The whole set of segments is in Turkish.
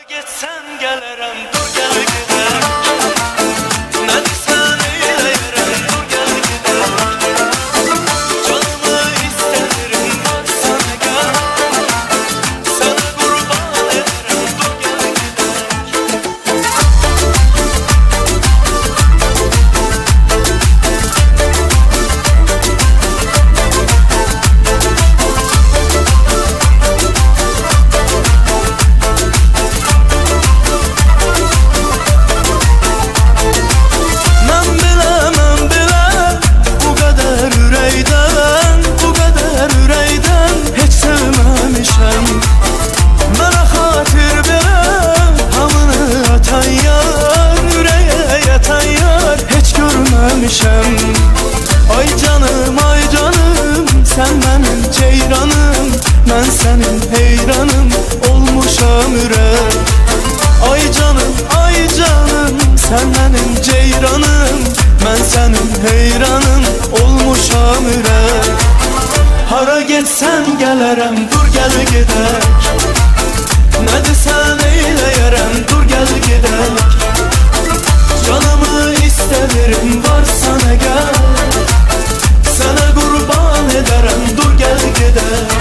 Geçsen gelirim, dur gel gidelim. Ne desen eyleyerem, dur gel gidelim. Canımı isterim, var sana gel. Sana kurban ederim, dur gel gidelim. Ay canım ay canım, sen benim ceyranım, ben senin heyranım olmuşam ürek. Ay canım ay canım, sen benim ceyranım, ben senin heyranım olmuşam ürek. Hara geçsen gelirim, dur gel gidek. Ne desen eyleyerem, dur gel gidek. Canımı isterim, var sana gel. Sana kurban ederim, dur gel gidek.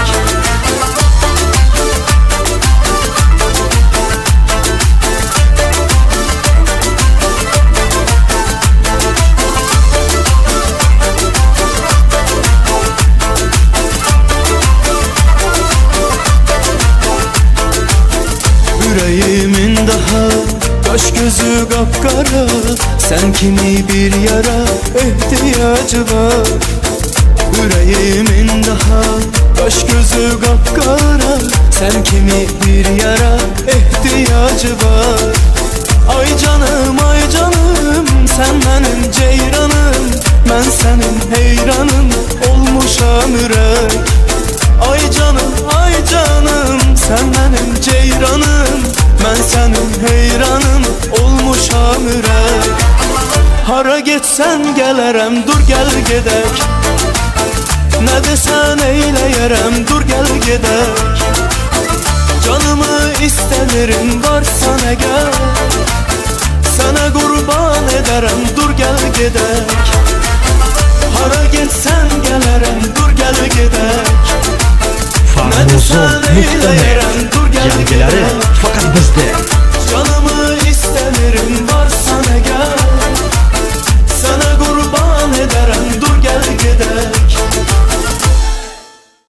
Yüreğimin daha kaş gözü kapkara, sen kimi bir yara ihtiyacı var. Yüreğimin daha kaş gözü kapkara, sen kimi bir yara ihtiyacı var. Ay canım ay canım, sen benim ceyranım, ben senin heyranım olmuşam ürek. Ay canım ay canım, sen benim ceyranım, ben senin heyranım olmuşam ürek. Hara geçsen gelirim, dur gel gidek. Ne desen eyleyerem, dur gel gidek. Canımı isterim, var sana gel. Sana kurban ederim, dur gel gidek. Hara geçsen gelirim, dur gel gidek. Farmuzon muhtemel yangileri fakat bizde. Canımı isterim,